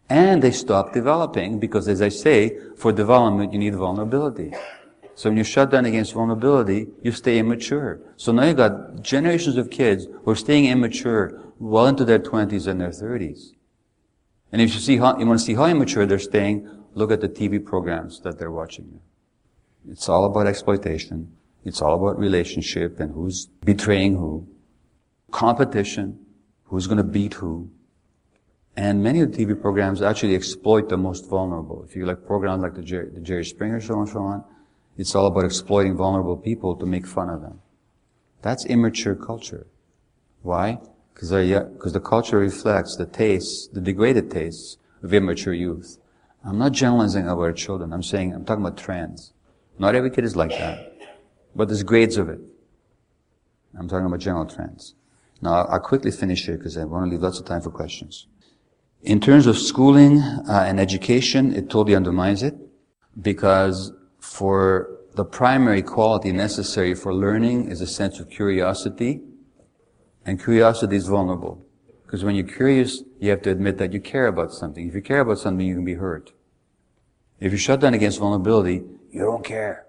And they stop developing because, as I say, for development you need vulnerability. So when you shut down against vulnerability, you stay immature. So now you've got generations of kids who are staying immature well into their 20s and their 30s. And if you want to see how immature they're staying, look at the TV programs that they're watching. It's all about exploitation. It's all about relationship and who's betraying who. Competition. Who's going to beat who. And many of the TV programs actually exploit the most vulnerable. If you like programs like the Jerry Springer show and so on, it's all about exploiting vulnerable people to make fun of them. That's immature culture. Why? Because the culture reflects the tastes, the degraded tastes of immature youth. I'm not generalizing about our children. I'm talking about trends. Not every kid is like that. But there's grades of it. I'm talking about general trends. Now, I'll quickly finish here because I want to leave lots of time for questions. In terms of schooling and education, it totally undermines it because for the primary quality necessary for learning is a sense of curiosity, and curiosity is vulnerable. Because when you're curious, you have to admit that you care about something. If you care about something, you can be hurt. If you shut down against vulnerability, you don't care.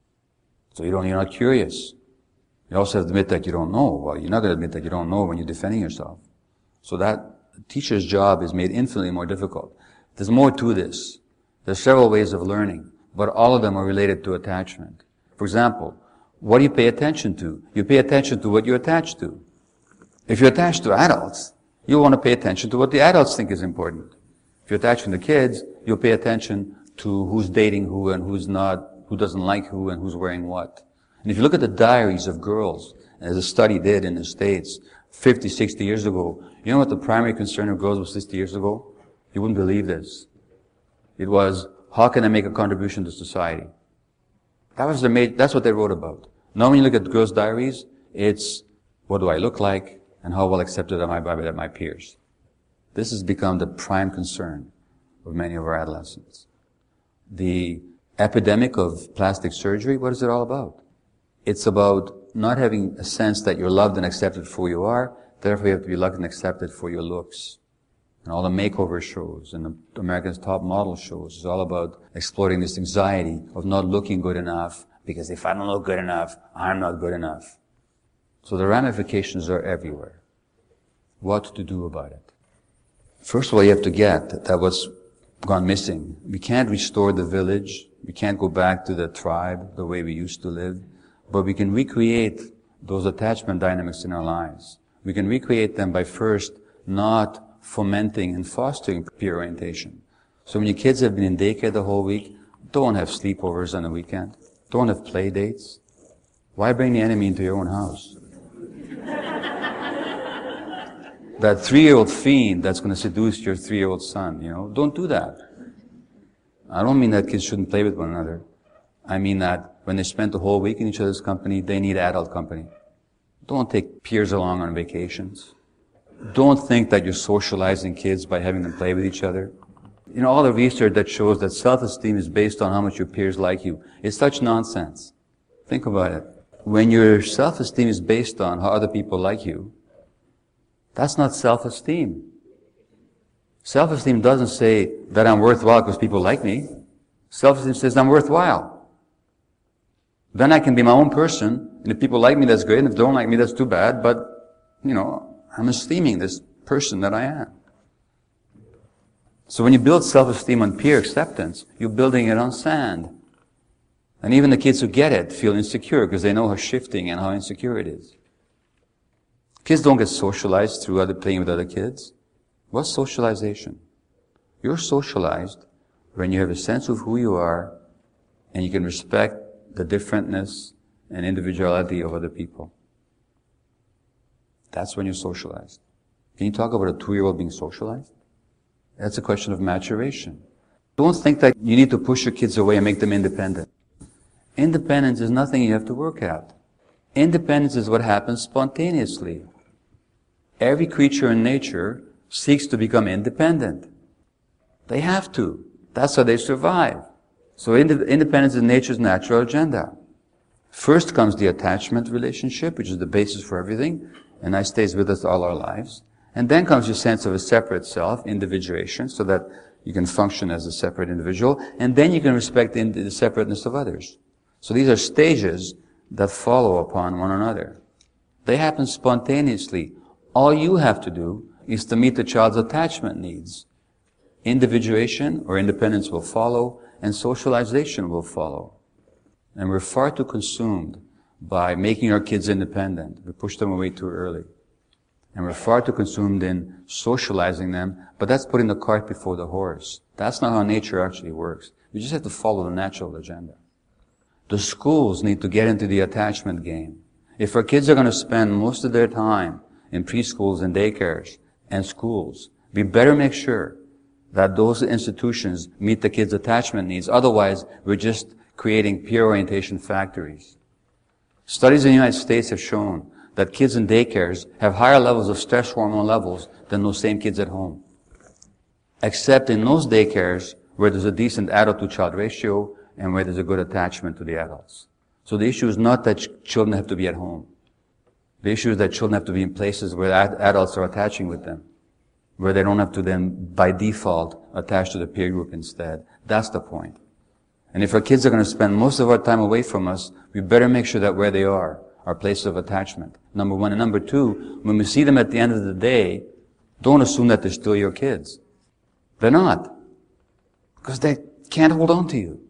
So you're not curious. You also have to admit that you don't know. Well, you're not going to admit that you don't know when you're defending yourself. So that teacher's job is made infinitely more difficult. There's more to this. There's several ways of learning, but all of them are related to attachment. For example, what do you pay attention to? You pay attention to what you're attached to. If you're attached to adults, you'll want to pay attention to what the adults think is important. If you're attached to the kids, you'll pay attention to who's dating who and who's not, who doesn't like who and who's wearing what. And if you look at the diaries of girls, as a study did in the States 50, 60 years ago, you know what the primary concern of girls was 60 years ago? You wouldn't believe this. It was, how can I make a contribution to society? That's what they wrote about. Now when you look at girls' diaries, it's, what do I look like and how well accepted am I by my peers? This has become the prime concern of many of our adolescents. The epidemic of plastic surgery, what is it all about? It's about not having a sense that you're loved and accepted for who you are, therefore you have to be loved and accepted for your looks. And all the makeover shows and the America's Top Model shows is all about exploiting this anxiety of not looking good enough, because if I don't look good enough, I'm not good enough. So the ramifications are everywhere. What to do about it? First of all, you have to get that what's gone missing. We can't restore the village. We can't go back to the tribe, the way we used to live. But we can recreate those attachment dynamics in our lives. We can recreate them by first not fomenting and fostering peer orientation. So when your kids have been in daycare the whole week, don't have sleepovers on the weekend. Don't have play dates. Why bring the enemy into your own house? That 3-year-old fiend that's going to seduce your 3-year-old son, don't do that. I don't mean that kids shouldn't play with one another. I mean that when they spend the whole week in each other's company, they need adult company. Don't take peers along on vacations. Don't think that you're socializing kids by having them play with each other. All the research that shows that self-esteem is based on how much your peers like you. It's such nonsense. Think about it. When your self-esteem is based on how other people like you, that's not self-esteem. Self-esteem doesn't say that I'm worthwhile because people like me. Self-esteem says I'm worthwhile. Then I can be my own person, and if people like me, that's great, and if they don't like me, that's too bad, but, I'm esteeming this person that I am. So when you build self-esteem on peer acceptance, you're building it on sand. And even the kids who get it feel insecure because they know how shifting and how insecure it is. Kids don't get socialized through playing with other kids. What's socialization? You're socialized when you have a sense of who you are and you can respect the differentness and individuality of other people. That's when you're socialized. Can you talk about a 2-year-old being socialized? That's a question of maturation. Don't think that you need to push your kids away and make them independent. Independence is nothing you have to work at. Independence is what happens spontaneously. Every creature in nature seeks to become independent. They have to. That's how they survive. So independence is nature's natural agenda. First comes the attachment relationship, which is the basis for everything, and that stays with us all our lives. And then comes your sense of a separate self, individuation, so that you can function as a separate individual, and then you can respect the separateness of others. So these are stages that follow upon one another. They happen spontaneously. All you have to do is to meet the child's attachment needs. Individuation or independence will follow, and socialization will follow. And we're far too consumed by making our kids independent. We push them away too early. And we're far too consumed in socializing them, but that's putting the cart before the horse. That's not how nature actually works. We just have to follow the natural agenda. The schools need to get into the attachment game. If our kids are going to spend most of their time in preschools and daycares and schools, we better make sure that those institutions meet the kids' attachment needs. Otherwise, we're just creating peer orientation factories. Studies in the United States have shown that kids in daycares have higher levels of stress hormone levels than those same kids at home. Except in those daycares where there's a decent adult-to-child ratio and where there's a good attachment to the adults. So the issue is not that children have to be at home. The issue is that children have to be in places where adults are attaching with them, where they don't have to then, by default, attach to the peer group instead. That's the point. And if our kids are going to spend most of our time away from us, we better make sure that where they are places of attachment. Number one. And number two, when we see them at the end of the day, don't assume that they're still your kids. They're not. Because they can't hold on to you.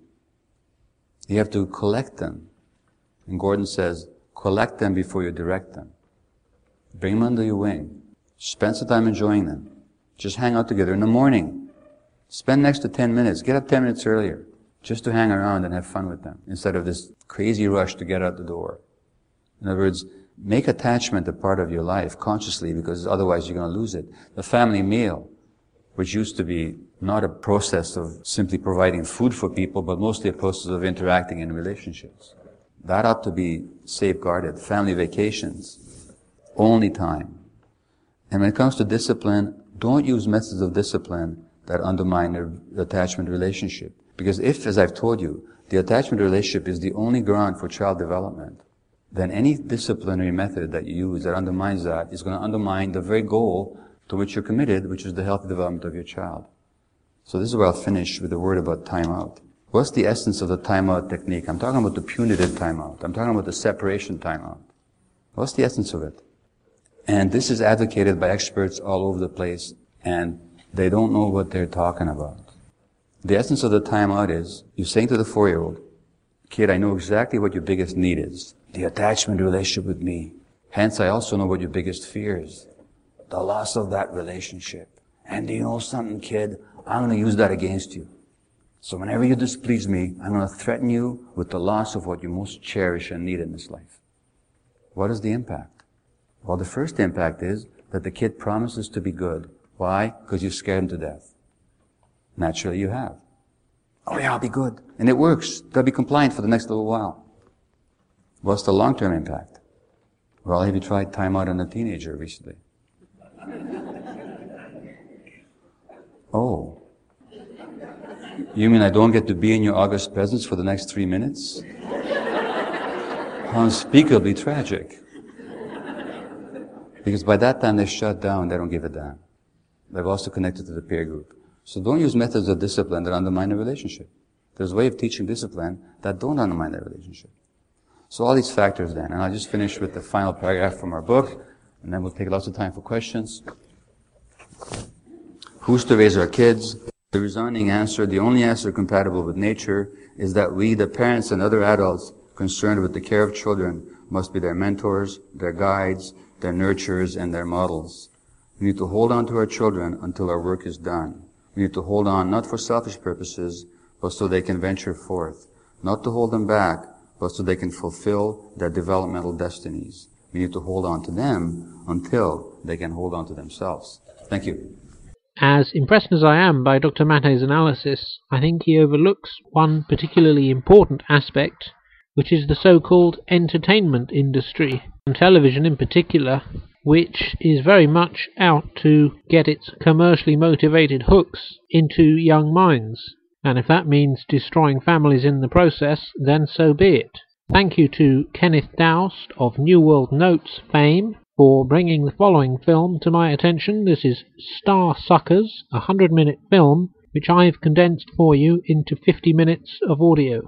You have to collect them. And Gordon says, collect them before you direct them. Bring them under your wing. Spend some time enjoying them. Just hang out together in the morning. Spend next to 10 minutes. Get up 10 minutes earlier. Just to hang around and have fun with them. Instead of this crazy rush to get out the door. In other words, make attachment a part of your life consciously, because otherwise you're going to lose it. The family meal, which used to be not a process of simply providing food for people, but mostly a process of interacting in relationships. That ought to be safeguarded. Family vacations, only time. And when it comes to discipline, don't use methods of discipline that undermine the attachment relationship. Because if, as I've told you, the attachment relationship is the only ground for child development, then any disciplinary method that you use that undermines that is going to undermine the very goal to which you're committed, which is the healthy development of your child. So this is where I'll finish with a word about timeout. What's the essence of the timeout technique? I'm talking about the punitive timeout. I'm talking about the separation timeout. What's the essence of it? And this is advocated by experts all over the place, and they don't know what they're talking about. The essence of the timeout is, you're saying to the 4-year-old, kid, I know exactly what your biggest need is. The attachment relationship with me. Hence, I also know what your biggest fear is. The loss of that relationship. And do you know something, kid? I'm going to use that against you. So whenever you displease me, I'm going to threaten you with the loss of what you most cherish and need in this life. What is the impact? Well, the first impact is that the kid promises to be good. Why? Because you scared him to death. Naturally, you have. Oh yeah, I'll be good. And it works. They'll be compliant for the next little while. What's the long-term impact? Well, have you tried timeout on a teenager recently? Oh. You mean I don't get to be in your august presence for the next 3 minutes? How unspeakably tragic. Because by that time they shut down, they don't give a damn. They've also connected to the peer group. So don't use methods of discipline that undermine the relationship. There's a way of teaching discipline that don't undermine the relationship. So all these factors then, and I'll just finish with the final paragraph from our book, and then we'll take lots of time for questions. Who's to raise our kids? The resounding answer, the only answer compatible with nature, is that we, the parents and other adults concerned with the care of children, must be their mentors, their guides, their nurturers, and their models. We need to hold on to our children until our work is done. We need to hold on not for selfish purposes, but so they can venture forth. Not to hold them back, but so they can fulfill their developmental destinies. We need to hold on to them until they can hold on to themselves. Thank you. As impressed as I am by Dr. Mate's analysis, I think he overlooks one particularly important aspect, which is the so-called entertainment industry, and television in particular, which is very much out to get its commercially motivated hooks into young minds. And if that means destroying families in the process, then so be it. Thank you to Kenneth Dowst of New World Notes fame for bringing the following film to my attention. This is Star Suckers, a 100-minute film which I've condensed for you into 50 minutes of audio.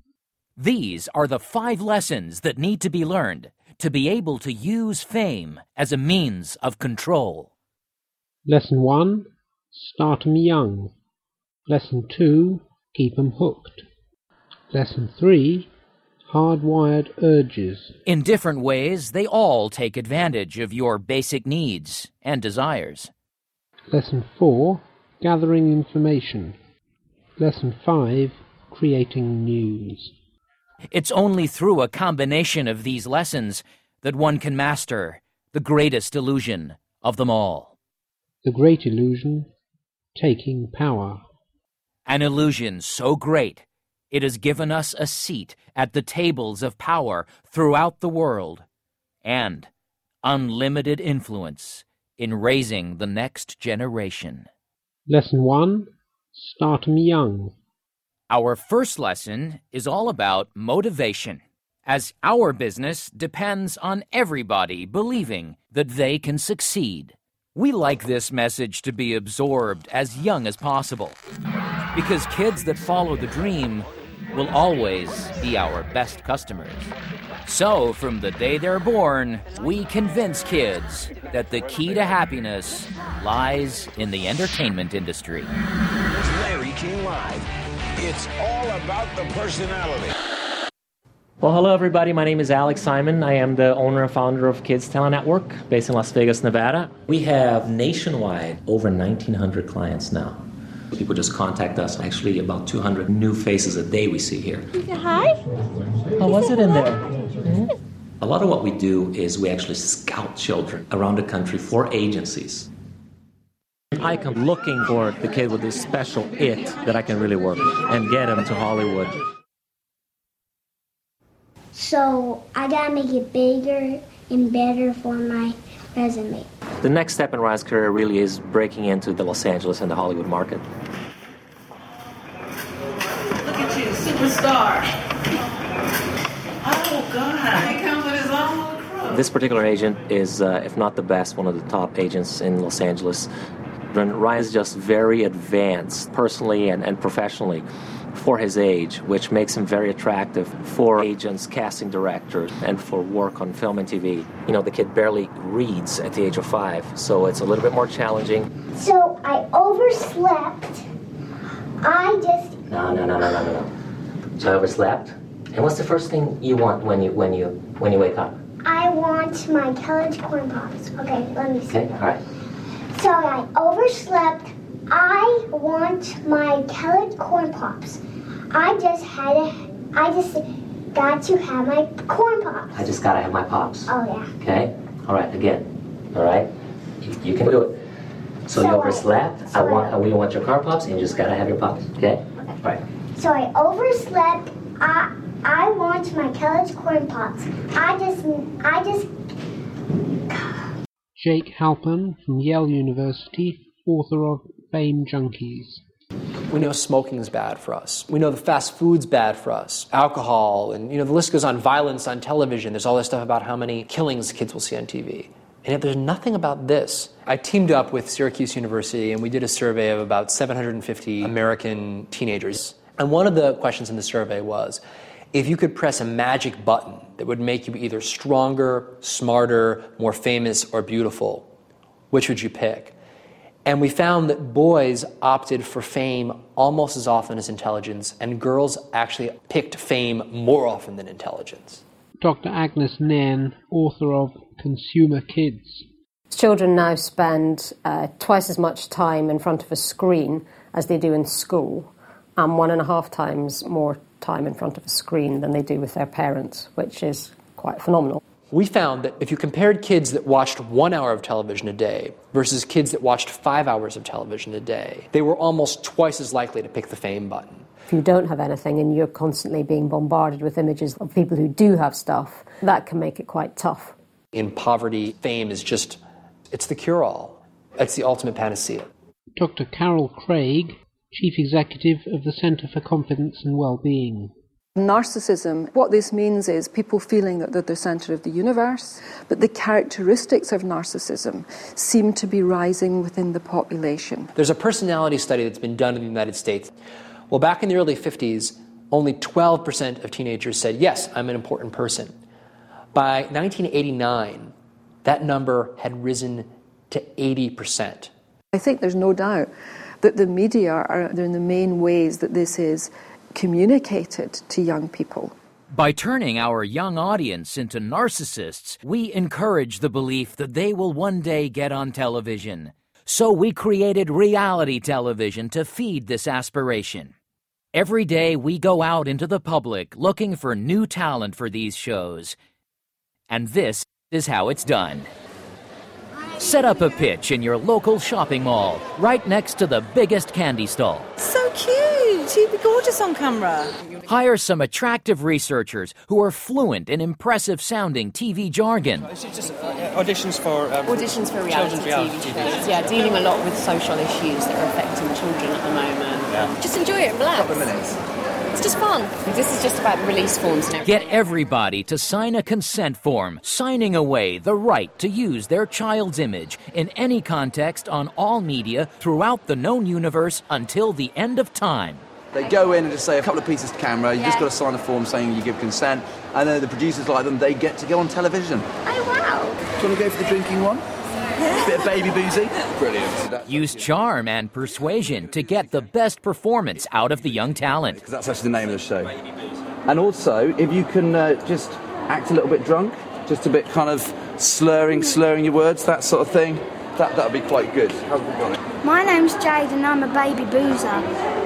These are the 5 lessons that need to be learned to be able to use fame as a means of control. Lesson 1, start 'em young. Lesson 2, keep 'em hooked. Lesson 3, hardwired urges. In different ways, they all take advantage of your basic needs and desires. Lesson 4, gathering information. Lesson 5, creating news. It's only through a combination of these lessons that one can master the greatest illusion of them all. The great illusion, taking power. An illusion so great, it has given us a seat at the tables of power throughout the world, and unlimited influence in raising the next generation. Lesson 1, start 'em young. Our first lesson is all about motivation, as our business depends on everybody believing that they can succeed. We like this message to be absorbed as young as possible, because kids that follow the dream will always be our best customers. So, from the day they're born, we convince kids that the key to happiness lies in the entertainment industry. It's Larry King Live. It's all about the personality. Well, hello, everybody. My name is Alex Simon. I am the owner and founder of Kids Telenetwork, based in Las Vegas, Nevada. We have nationwide over 1,900 clients now. People just contact us. Actually, about 200 new faces a day we see here. Hi. How was it in there? Mm-hmm. A lot of what we do is we actually scout children around the country for agencies. I come looking for the kid with this special it that I can really work with and get him to Hollywood. So I gotta make it bigger and better for my resume. The next step in Ryan's career really is breaking into the Los Angeles and the Hollywood market. Look at you, superstar. Oh, God. He comes with his own little crew. This particular agent is, if not the best, one of the top agents in Los Angeles. And Ryan's just very advanced, personally and professionally, for his age, which makes him very attractive for agents, casting directors, and for work on film and TV. You know, the kid barely reads at the age of 5, so it's a little bit more challenging. So I overslept. No. So I overslept? And what's the first thing you want when you wake up? I want my Kellogg's Corn Pops. Okay, let me see. Okay, all right. So I overslept. I want my Kellogg's Corn Pops. I just got to have my Corn Pops. I just gotta have my pops. Oh, yeah. Okay? All right, again. All right? You can do it. So you overslept. We want your Corn Pops, and you just gotta have your pops. Okay? All right. So I overslept. I want my Kellogg's Corn Pops. I just. Jake Halpern from Yale University, author of Fame Junkies. We know smoking is bad for us. We know the fast food's bad for us. Alcohol, and the list goes on. Violence on television. There's all this stuff about how many killings kids will see on TV. And yet there's nothing about this. I teamed up with Syracuse University, and we did a survey of about 750 American teenagers. And one of the questions in the survey was, if you could press a magic button that would make you either stronger, smarter, more famous, or beautiful, which would you pick? And we found that boys opted for fame almost as often as intelligence, and girls actually picked fame more often than intelligence. Dr. Agnes Nairn, author of Consumer Kids. Children now spend twice as much time in front of a screen as they do in school, and 1.5 times more time in front of a screen than they do with their parents, which is quite phenomenal. We found that if you compared kids that watched 1 hour of television a day versus kids that watched 5 hours of television a day, they were almost twice as likely to pick the fame button. If you don't have anything and you're constantly being bombarded with images of people who do have stuff, that can make it quite tough. In poverty, fame is it's the cure-all. It's the ultimate panacea. Dr. Carol Craig, Chief Executive of the Centre for Confidence and Wellbeing. Narcissism, what this means is people feeling that they're the centre of the universe, but the characteristics of narcissism seem to be rising within the population. There's a personality study that's been done in the United States. Well, back in the early 50s, only 12% of teenagers said, yes, I'm an important person. By 1989, that number had risen to 80%. I think there's no doubt that the media are the main ways that this is communicated to young people. By turning our young audience into narcissists, we encourage the belief that they will one day get on television. So we created reality television to feed this aspiration. Every day we go out into the public looking for new talent for these shows. And this is how it's done. Set up a pitch in your local shopping mall, right next to the biggest candy stall. So cute! She'd be gorgeous on camera. Hire some attractive researchers who are fluent in impressive-sounding TV jargon. This is just auditions for reality TV shows. Yeah, dealing a lot with social issues that are affecting children at the moment. Yeah. Just enjoy it and relax. A couple of minutes. It's just fun. This is just about release forms and everything. Get everybody to sign a consent form, signing away the right to use their child's image in any context on all media throughout the known universe until the end of time. They go in and just say a couple of pieces to camera, you just got to sign a form saying you give consent, and then the producers like them, they get to go on television. Oh, wow. Do you want to go for the drinking one? Bit of baby boozy. Brilliant. Use charm and persuasion to get the best performance out of the young talent. Because that's actually the name of the show. And also, if you can just act a little bit drunk, just a bit kind of slurring your words, that sort of thing, that would be quite good. How's it going? My name's Jade and I'm a baby boozer.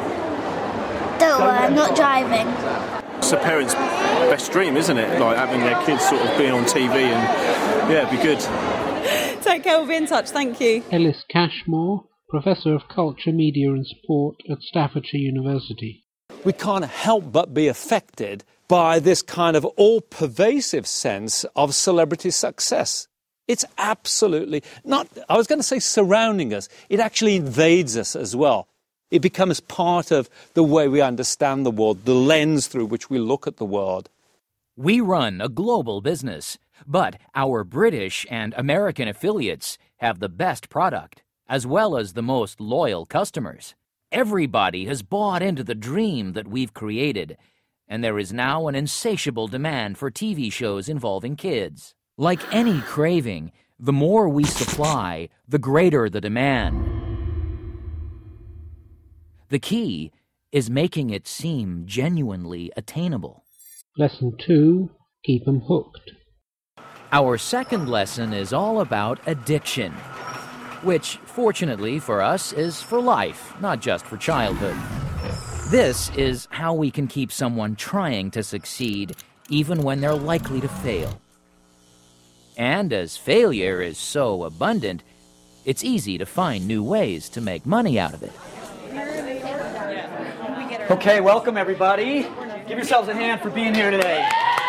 Don't worry, I'm not driving. It's a parent's best dream, isn't it? Like having their kids sort of being on TV and, yeah, it'd be good. Take care, we'll be in touch, thank you. Ellis Cashmore, Professor of Culture, Media and Sport at Staffordshire University. We can't help but be affected by this kind of all-pervasive sense of celebrity success. It's absolutely not, I was going to say surrounding us, it actually invades us as well. It becomes part of the way we understand the world, the lens through which we look at the world. We run a global business, but our British and American affiliates have the best product, as well as the most loyal customers. Everybody has bought into the dream that we've created, and there is now an insatiable demand for TV shows involving kids. Like any craving, the more we supply, the greater the demand. The key is making it seem genuinely attainable. Lesson 2, keep 'em hooked. Our second lesson is all about addiction, which, fortunately for us, is for life, not just for childhood. This is how we can keep someone trying to succeed, even when they're likely to fail. And as failure is so abundant, it's easy to find new ways to make money out of it. Okay, welcome everybody. Give yourselves a hand for being here today.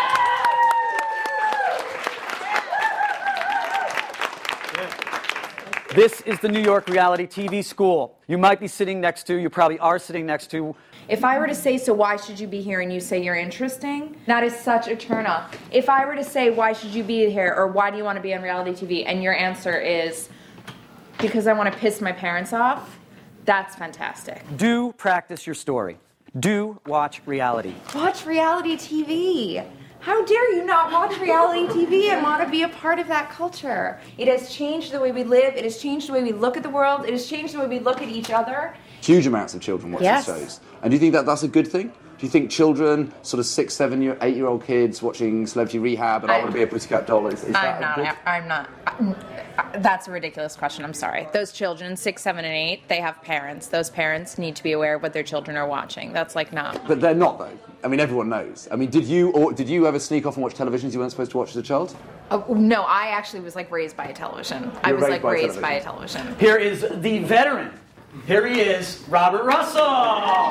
This is the New York Reality TV School. You might be sitting next to, you probably are sitting next to. If I were to say, so why should you be here, and you say you're interesting, that is such a turnoff. If I were to say, why should you be here, or why do you want to be on reality TV, and your answer is, because I want to piss my parents off, that's fantastic. Do practice your story. Do watch reality. Watch reality TV. How dare you not watch reality TV and want to be a part of that culture? It has changed the way we live. It has changed the way we look at the world. It has changed the way we look at each other. Huge amounts of children watch these shows. And do you think that that's a good thing? Do you think children, sort of 6, 7, 8-year-old kids watching Celebrity Rehab and I Want to Be a Pussycat Doll, is that I'm not. That's a ridiculous question. I'm sorry. Those children, 6, 7, and 8, they have parents. Those parents need to be aware of what their children are watching. That's like not. But they're not, though. I mean, everyone knows. I mean, did you ever sneak off and watch televisions you weren't supposed to watch as a child? No, I actually was like raised by a television. I was like raised by a television. Here is the veteran. Here he is, Robert Russell.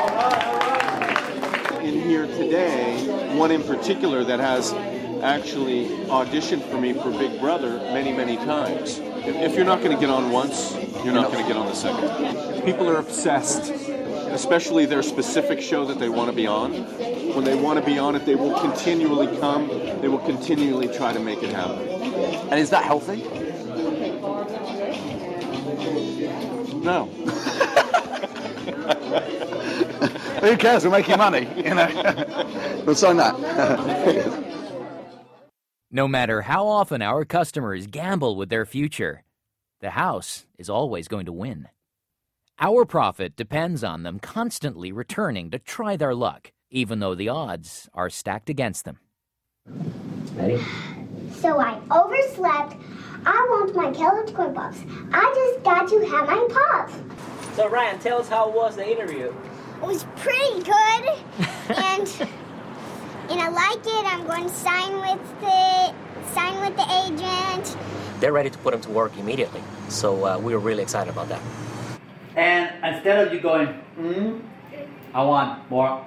In here today, one in particular that has actually auditioned for me for Big Brother many, many times. If you're not going to get on once, you're not going to get on the second time. People are obsessed especially their specific show that they want to be on. When they want to be on it, they will continually come. They will continually try to make it happen. And is that healthy? No. Who cares? We're making money, you know. We'll sign that. No matter how often our customers gamble with their future, the house is always going to win. Our profit depends on them constantly returning to try their luck, even though the odds are stacked against them. Ready? So I overslept. I want my Kellogg's Corn Pops. I just got to have my pops. So Ryan, tell us how it was the interview. It was pretty good, and I like it. I'm going to sign with the agent. They're ready to put him to work immediately, so we were really excited about that. And instead of you going, I want more,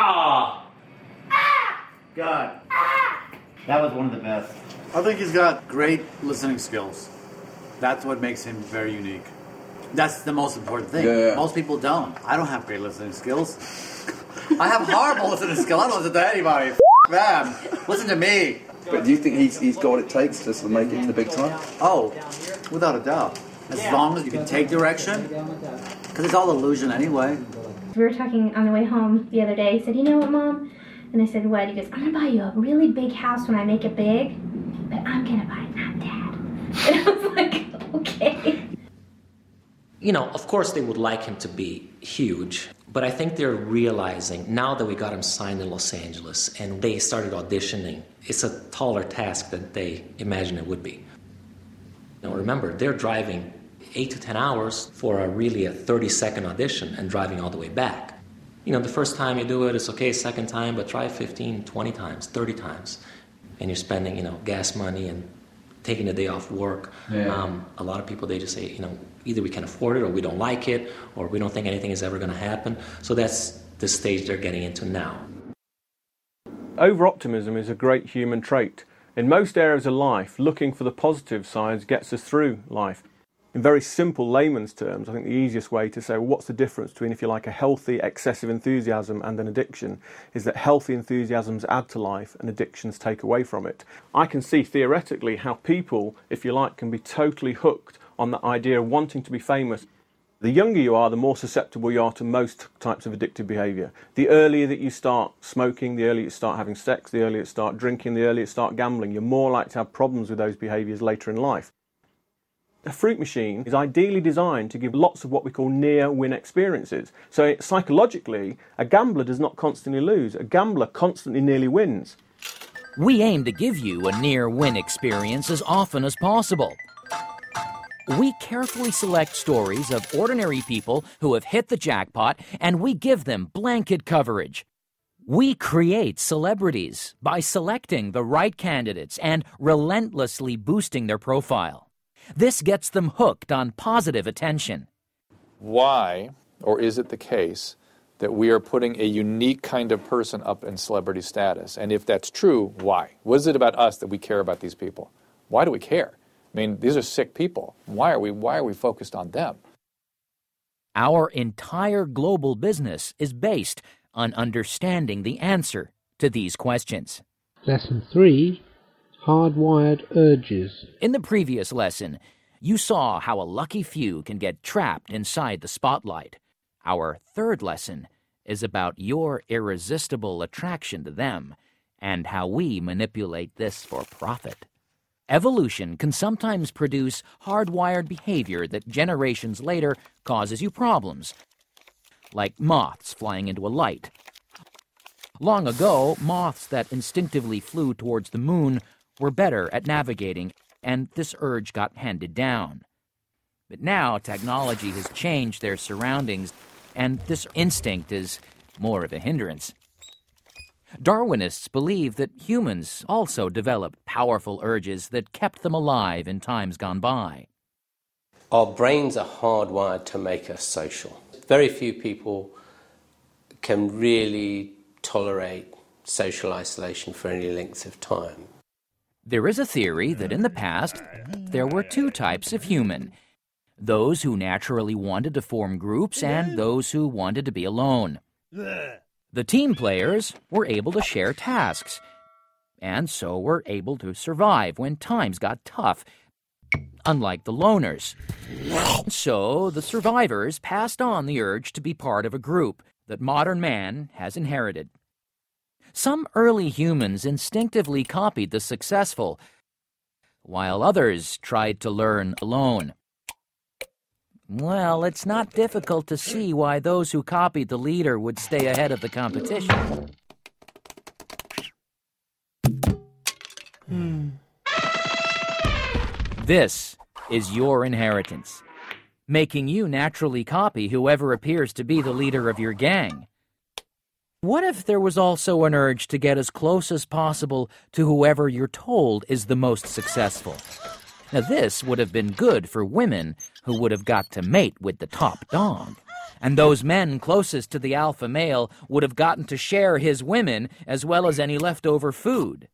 Good. That was one of the best. I think he's got great listening skills. That's what makes him very unique. That's the most important thing. Yeah. Most people don't. I don't have great listening skills. I have horrible listening skills. I don't listen to anybody. Them. Listen to me. But do you think he's got what it takes to sort of make it to the big time? Oh, without a doubt. As long as you can take direction, because it's all illusion anyway. We were talking on the way home the other day. He said, you know what, Mom? And I said, what? He goes, I'm going to buy you a really big house when I make it big, but I'm going to buy it, not Dad. And I was like, okay. You know, of course they would like him to be huge, but I think they're realizing now that we got him signed in Los Angeles and they started auditioning, it's a taller task than they imagined it would be. Now remember, they're driving 8 to 10 hours for a 30-second audition and driving all the way back. You know, the first time you do it, it's okay, second time, but try 15, 20 times, 30 times. And you're spending, gas money and taking a day off work. Yeah. A lot of people, they just say, either we can afford it or we don't like it or we don't think anything is ever going to happen. So that's the stage they're getting into now. Over-optimism is a great human trait. In most areas of life, looking for the positive sides gets us through life. In very simple layman's terms, I think the easiest way to say, well, what's the difference between, if you like, a healthy, excessive enthusiasm and an addiction, is that healthy enthusiasms add to life and addictions take away from it. I can see theoretically how people, if you like, can be totally hooked on the idea of wanting to be famous. The younger you are, the more susceptible you are to most types of addictive behaviour. The earlier that you start smoking, the earlier you start having sex, the earlier you start drinking, the earlier you start gambling, you're more likely to have problems with those behaviours later in life. A fruit machine is ideally designed to give lots of what we call near-win experiences. So psychologically, a gambler does not constantly lose. A gambler constantly nearly wins. We aim to give you a near-win experience as often as possible. We carefully select stories of ordinary people who have hit the jackpot, and we give them blanket coverage. We create celebrities by selecting the right candidates and relentlessly boosting their profile. This gets them hooked on positive attention. Why, or is it the case, that we are putting a unique kind of person up in celebrity status? And if that's true, why? What is it about us that we care about these people? Why do we care? I mean, these are sick people. Why are we focused on them? Our entire global business is based on understanding the answer to these questions. Lesson 3. Hardwired urges. In the previous lesson, you saw how a lucky few can get trapped inside the spotlight. Our third lesson is about your irresistible attraction to them and how we manipulate this for profit. Evolution can sometimes produce hardwired behavior that generations later causes you problems, like moths flying into a light. Long ago, moths that instinctively flew towards the moon were better at navigating, and this urge got handed down. But now technology has changed their surroundings, and this instinct is more of a hindrance. Darwinists believe that humans also developed powerful urges that kept them alive in times gone by. Our brains are hardwired to make us social. Very few people can really tolerate social isolation for any length of time. There is a theory that in the past, there were two types of human. those who naturally wanted to form groups and those who wanted to be alone. The team players were able to share tasks, and so were able to survive when times got tough, unlike the loners. So the survivors passed on the urge to be part of a group that modern man has inherited. Some early humans instinctively copied the successful, while others tried to learn alone. Well, it's not difficult to see why those who copied the leader would stay ahead of the competition. This is your inheritance, making you naturally copy whoever appears to be the leader of your gang. What if there was also an urge to get as close as possible to whoever you're told is the most successful? Now, this would have been good for women who would have got to mate with the top dog. And those men closest to the alpha male would have gotten to share his women as well as any leftover food.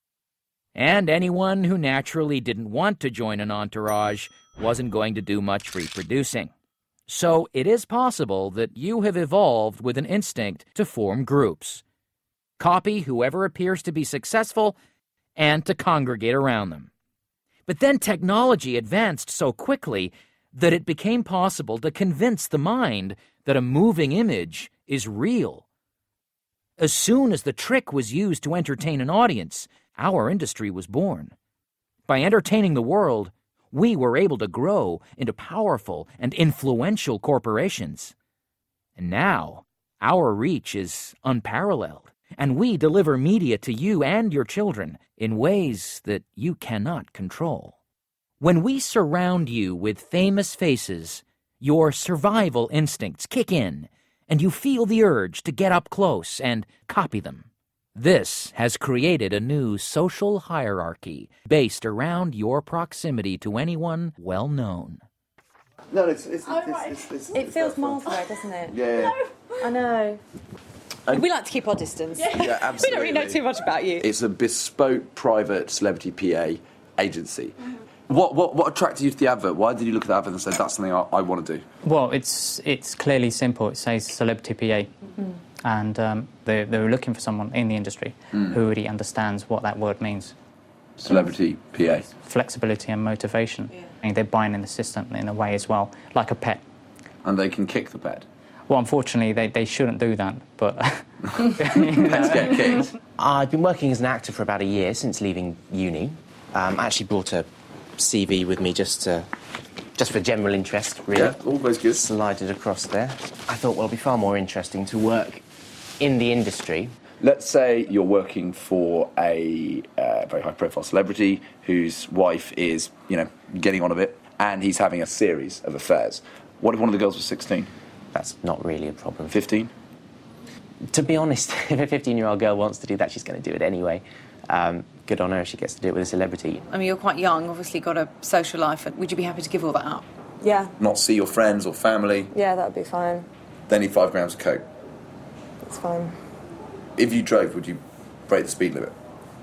And anyone who naturally didn't want to join an entourage wasn't going to do much reproducing. So it is possible that you have evolved with an instinct to form groups, copy whoever appears to be successful, and to congregate around them. But then technology advanced so quickly that it became possible to convince the mind that a moving image is real. As soon as the trick was used to entertain an audience, our industry was born. By entertaining the world, we were able to grow into powerful and influential corporations. And now, our reach is unparalleled, and we deliver media to you and your children in ways that you cannot control. When we surround you with famous faces, your survival instincts kick in, and you feel the urge to get up close and copy them. This has created a new social hierarchy based around your proximity to anyone well known. No, it feels miles away, doesn't it? Yeah. I know. We like to keep our distance. Yeah, absolutely. We don't really know too much about you. It's a bespoke private celebrity PA agency. What attracted you to the advert? Why did you look at the advert and say, that's something I want to do? Well, it's clearly simple. It says celebrity PA. And they were looking for someone in the industry who really understands what that word means. Celebrity PA. Flexibility and motivation. Yeah. And they're buying in the system in a way as well, like a pet. And they can kick the pet? Well, unfortunately, they shouldn't do that, but... Pets get kicked. I've been working as an actor for about a year since leaving uni. I actually brought a CV with me just for general interest, really. Yeah, always good. Slide it across there. I thought, well, it'd be far more interesting to work in the industry. Let's say you're working for a very high-profile celebrity whose wife is, getting on a bit, and he's having a series of affairs. What if one of the girls was 16? That's not really a problem. 15? To be honest, if a 15-year-old girl wants to do that, she's going to do it anyway. Good on her if she gets to do it with a celebrity. I mean, you're quite young, obviously got a social life. Would you be happy to give all that up? Yeah. Not see your friends or family? Yeah, that would be fine. They need 5 grams of coke? That's fine. If you drove, would you break the speed limit?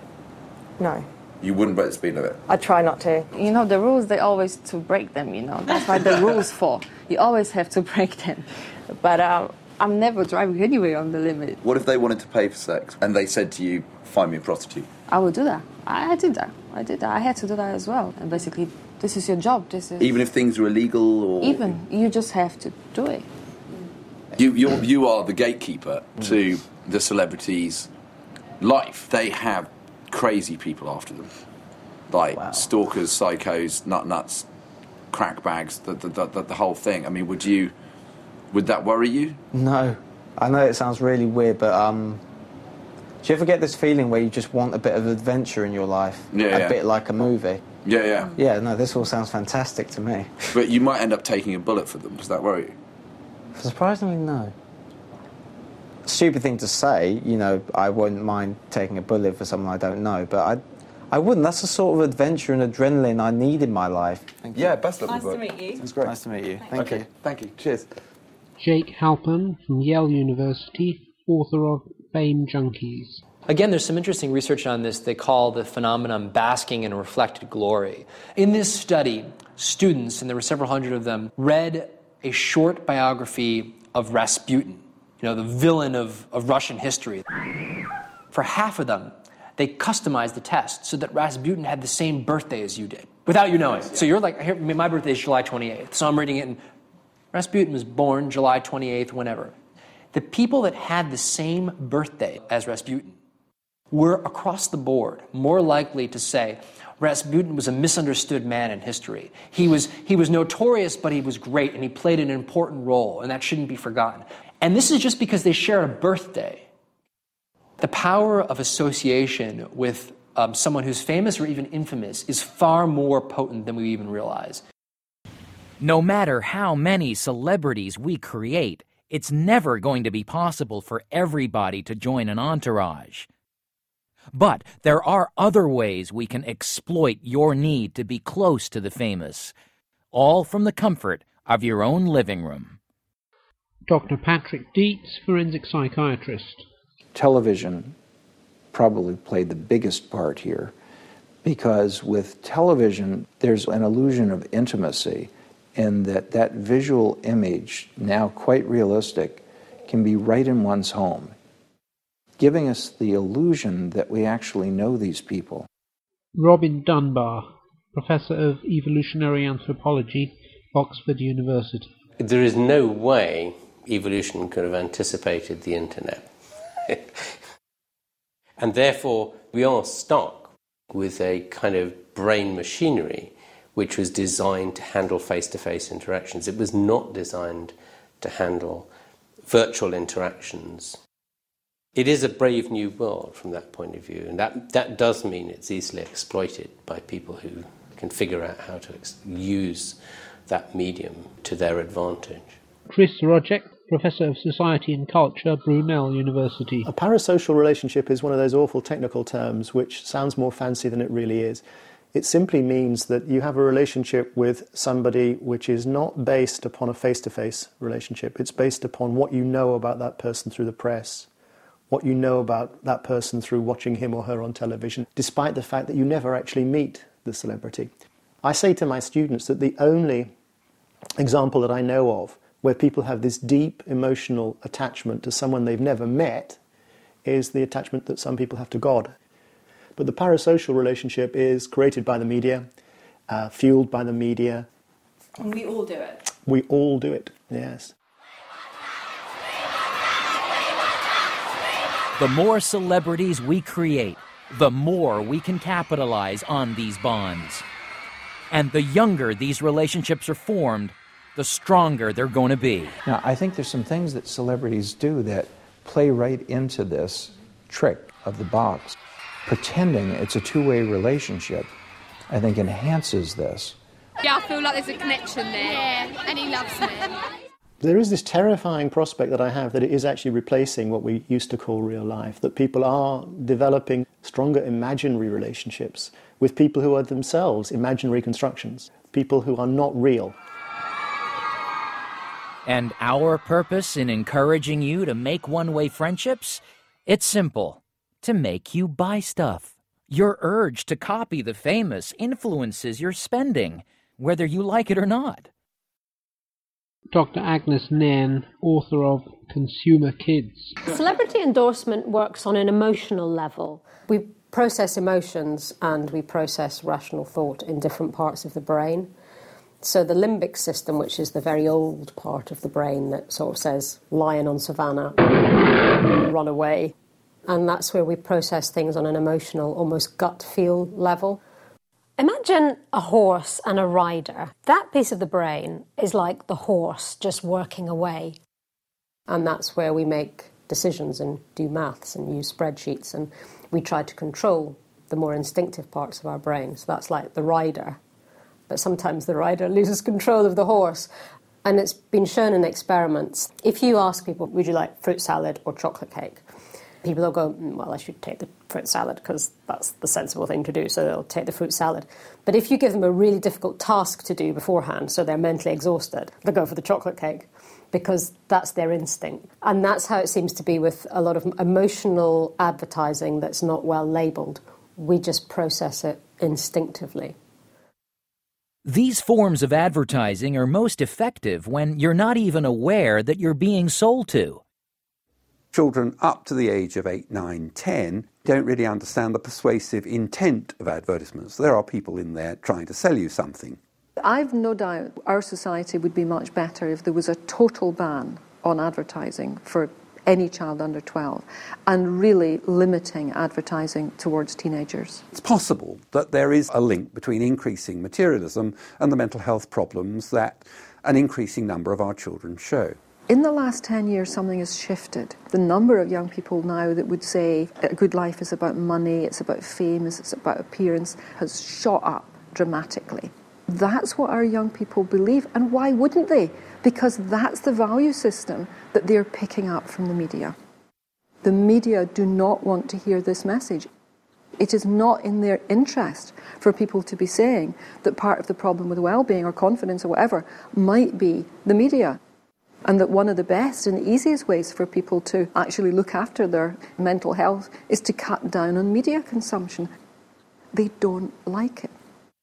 No. You wouldn't break the speed limit? I try not to. The rules, they always to break them, That's why the rules for. You always have to break them. But I'm never driving anyway on the limit. What if they wanted to pay for sex and they said to you, find me a prostitute? I would do that. I did that. I had to do that as well. And basically, this is your job. Even if things are illegal? Or even. You just have to do it. You are the gatekeeper to the celebrity's life. They have crazy people after them. Like stalkers, psychos, nuts, crack bags, the whole thing. I mean, would that worry you? No. I know it sounds really weird, but do you ever get this feeling where you just want a bit of adventure in your life? A bit like a movie? Yeah. Yeah, no, this all sounds fantastic to me. But you might end up taking a bullet for them. Does that worry you? Surprisingly, no. Stupid thing to say, I wouldn't mind taking a bullet for someone I don't know, but I wouldn't. That's the sort of adventure and adrenaline I need in my life. Thank you. Yeah, best of luck. Nice to meet you. It's great. Nice to meet you. Thank you. Thank you. Cheers. Jake Halpern from Yale University, author of Fame Junkies. Again, there's some interesting research on this they call the phenomenon basking in reflected glory. In this study, students, and there were several hundred of them, read a short biography of Rasputin, the villain of Russian history. For half of them, they customized the test so that Rasputin had the same birthday as you did, without you knowing. So you're like, here, my birthday is July 28th, so I'm reading it, and Rasputin was born July 28th, whenever. The people that had the same birthday as Rasputin were, across the board, more likely to say Rasputin was a misunderstood man in history. He was notorious, but he was great, and he played an important role, and that shouldn't be forgotten. And this is just because they share a birthday. The power of association with someone who's famous or even infamous is far more potent than we even realize. No matter how many celebrities we create, it's never going to be possible for everybody to join an entourage. But there are other ways we can exploit your need to be close to the famous, all from the comfort of your own living room. Dr. Patrick Dietz, forensic psychiatrist. Television probably played the biggest part here, because with television there's an illusion of intimacy in that visual image, now quite realistic, can be right in one's home, giving us the illusion that we actually know these people. Robin Dunbar, Professor of Evolutionary Anthropology, Oxford University. There is no way evolution could have anticipated the internet. And therefore, we are stuck with a kind of brain machinery which was designed to handle face-to-face interactions. It was not designed to handle virtual interactions. It is a brave new world from that point of view, and that does mean it's easily exploited by people who can figure out how to use that medium to their advantage. Chris Rojek, Professor of Society and Culture, Brunel University. A parasocial relationship is one of those awful technical terms which sounds more fancy than it really is. It simply means that you have a relationship with somebody which is not based upon a face-to-face relationship. It's based upon what you know about that person through the press, what you know about that person through watching him or her on television, despite the fact that you never actually meet the celebrity. I say to my students that the only example that I know of where people have this deep emotional attachment to someone they've never met is the attachment that some people have to God. But the parasocial relationship is created by the media, fueled by the media. And we all do it. We all do it, yes. The more celebrities we create, the more we can capitalize on these bonds. And the younger these relationships are formed, the stronger they're going to be. Now, I think there's some things that celebrities do that play right into this trick of the box. Pretending it's a two-way relationship, I think, enhances this. Yeah, I feel like there's a connection there. Yeah, and he loves me. There is this terrifying prospect that I have that it is actually replacing what we used to call real life, that people are developing stronger imaginary relationships with people who are themselves imaginary constructions, people who are not real. And our purpose in encouraging you to make one-way friendships? It's simple. To make you buy stuff. Your urge to copy the famous influences your spending, whether you like it or not. Dr. Agnes Nairn, author of Consumer Kids. Celebrity endorsement works on an emotional level. We process emotions and we process rational thought in different parts of the brain. So the limbic system, which is the very old part of the brain that sort of says, lion on savannah, run away. And that's where we process things on an emotional, almost gut feel level. Imagine a horse and a rider. That piece of the brain is like the horse just working away. And that's where we make decisions and do maths and use spreadsheets. And we try to control the more instinctive parts of our brain. So that's like the rider. But sometimes the rider loses control of the horse. And it's been shown in experiments. If you ask people, would you like fruit salad or chocolate cake? People will go, well, I should take the fruit salad because that's the sensible thing to do, so they'll take the fruit salad. But if you give them a really difficult task to do beforehand, so they're mentally exhausted, they'll go for the chocolate cake. because that's their instinct. And that's how it seems to be with a lot of emotional advertising that's not well labelled. We just process it instinctively. These forms of advertising are most effective when you're not even aware that you're being sold to. Children up to the age of 8, 9, 10 don't really understand the persuasive intent of advertisements. There are people in there trying to sell you something. I've no doubt our society would be much better if there was a total ban on advertising for any child under 12 and really limiting advertising towards teenagers. It's possible that there is a link between increasing materialism and the mental health problems that an increasing number of our children show. In the last 10 years, something has shifted. The number of young people now that would say a good life is about money, it's about fame, it's about appearance, has shot up dramatically. That's what our young people believe, and why wouldn't they? Because that's the value system that they're picking up from the media. The media do not want to hear this message. It is not in their interest for people to be saying that part of the problem with well-being or confidence or whatever might be the media. And that one of the best and easiest ways for people to actually look after their mental health is to cut down on media consumption. They don't like it.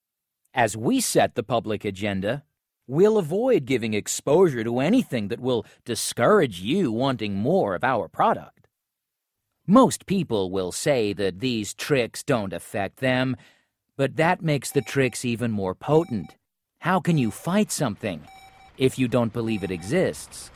As we set the public agenda, we'll avoid giving exposure to anything that will discourage you wanting more of our product. Most people will say that these tricks don't affect them, but that makes the tricks even more potent. How can you fight something if you don't believe it exists?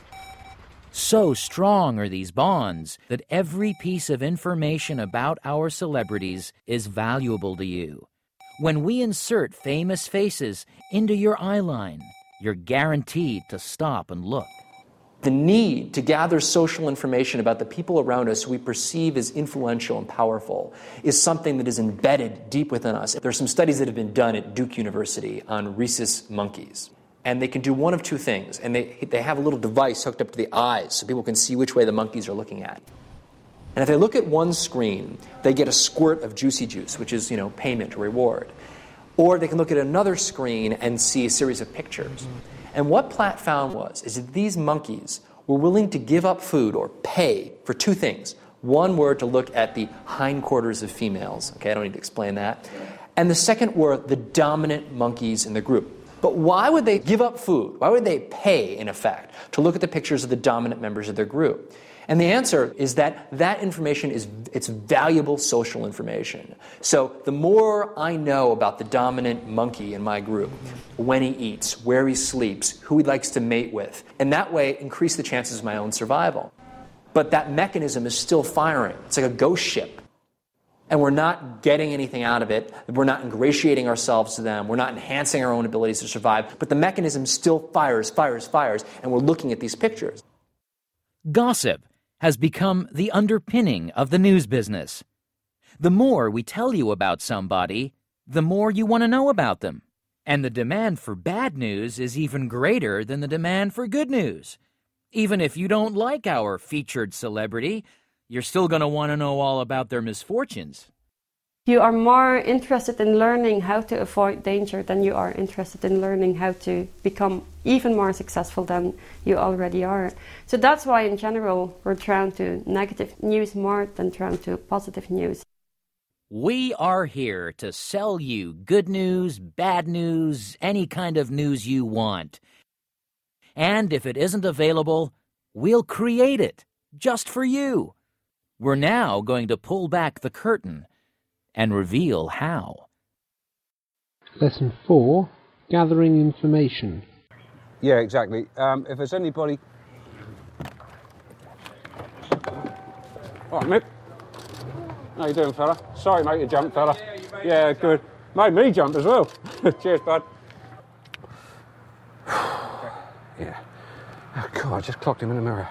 So strong are these bonds that every piece of information about our celebrities is valuable to you. When we insert famous faces into your eyeline, you're guaranteed to stop and look. The need to gather social information about the people around us who we perceive as influential and powerful is something that is embedded deep within us. There are some studies that have been done at Duke University on rhesus monkeys. And they can do one of two things. And they have a little device hooked up to the eyes so people can see which way the monkeys are looking at. And if they look at one screen, they get a squirt of juicy juice, which is, payment or reward. Or they can look at another screen and see a series of pictures. And what Platt found is that these monkeys were willing to give up food or pay for two things. One were to look at the hindquarters of females. Okay, I don't need to explain that. And the second were the dominant monkeys in the group. But why would they give up food? Why would they pay, in effect, to look at the pictures of the dominant members of their group? And the answer is that information it's valuable social information. So the more I know about the dominant monkey in my group, when he eats, where he sleeps, who he likes to mate with, and that way increase the chances of my own survival. But that mechanism is still firing. It's like a ghost ship. And we're not getting anything out of it. We're not ingratiating ourselves to them. We're not enhancing our own abilities to survive. But the mechanism still fires, and we're looking at these pictures. Gossip has become the underpinning of the news business. The more we tell you about somebody, the more you want to know about them. And the demand for bad news is even greater than the demand for good news. Even if you don't like our featured celebrity, you're still going to want to know all about their misfortunes. You are more interested in learning how to avoid danger than you are interested in learning how to become even more successful than you already are. So that's why, in general, we're drawn to negative news more than drawn to positive news. We are here to sell you good news, bad news, any kind of news you want. And if it isn't available, we'll create it just for you. We're now going to pull back the curtain and reveal how. Lesson 4, gathering information. Yeah, exactly. If there's anybody... All right, Mick. How you doing, fella? Sorry, mate, you jumped, fella. Yeah, good. Made me jump as well. Cheers, bud. Yeah. Oh, God, I just clocked him in the mirror.